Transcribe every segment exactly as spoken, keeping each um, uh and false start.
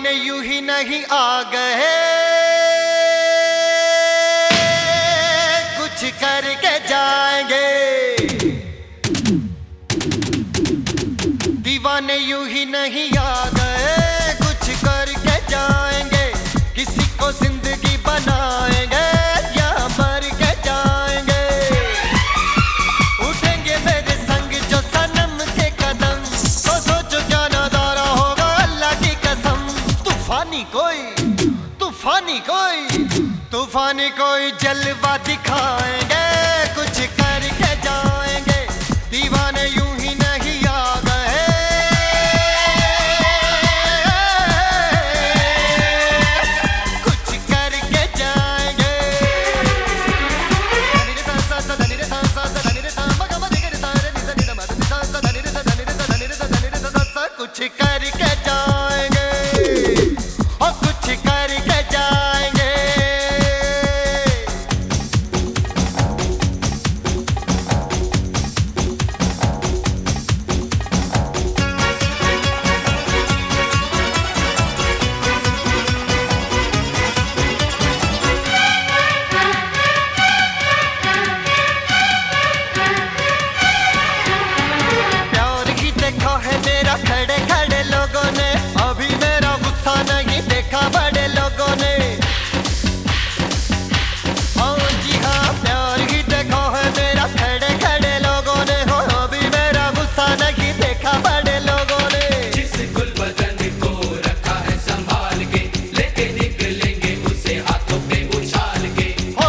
दीवाने यूं ही नहीं आ गए, कुछ करके जाएंगे। दीवाने यूं ही नहीं आ गए, कुछ करके जाएंगे। किसी को जिंदगी बनाएंगे या मर के जाएंगे। उठेंगे मेरे संग जो सनम के कदम, तो सोचो क्या नजारा होगा अल्लाह की कसम। तूफानी कोई तूफानी कोई तूफानी कोई जलवा दिखाएंगे, कुछ करके जाएंगे। दीवाने यूं ही नहीं आ गए, कुछ करके जाएंगे। कुछ करके जाएंगे और कुछ करके जाएंगे। खड़े खड़े लोगों ने अभी मेरा गुस्सा नहीं देखा बड़े लोगों ने। हाँ जी हाँ, प्यार ही देखा है मेरा खड़े खड़े लोगों ने। हो अभी मेरा गुस्सा नहीं देखा बड़े लोगों ने। जिस गुल बदन को रखा है संभाल के, लेके निकलेंगे उसे हाथों पे उछाल के। ओ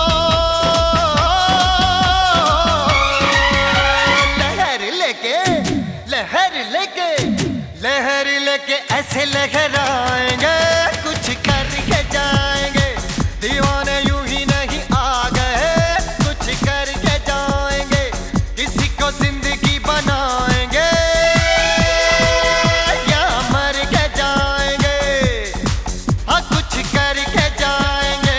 लहर लेके लहर लेके लहर लेके ऐसे लहराएंगे, कुछ करके जाएंगे। दीवाने यूं ही नहीं आ गए, कुछ करके जाएंगे। किसी को जिंदगी बनाएंगे या मर के जाएंगे। हाँ कुछ करके जाएंगे।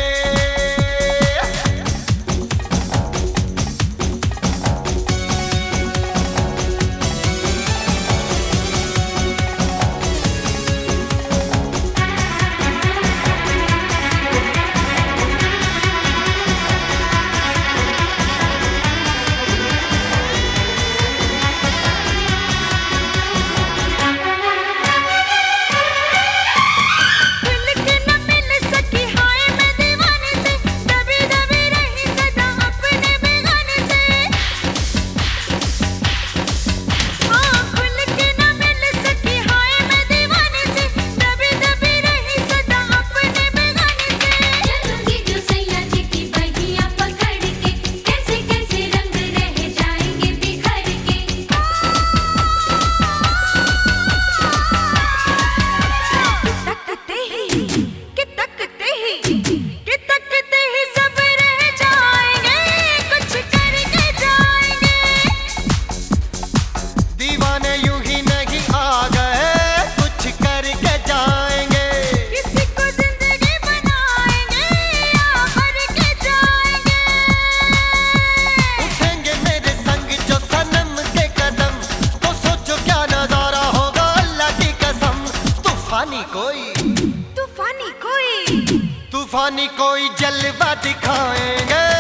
तूफानी कोई तूफानी कोई तूफानी कोई जलवा दिखाएंगे।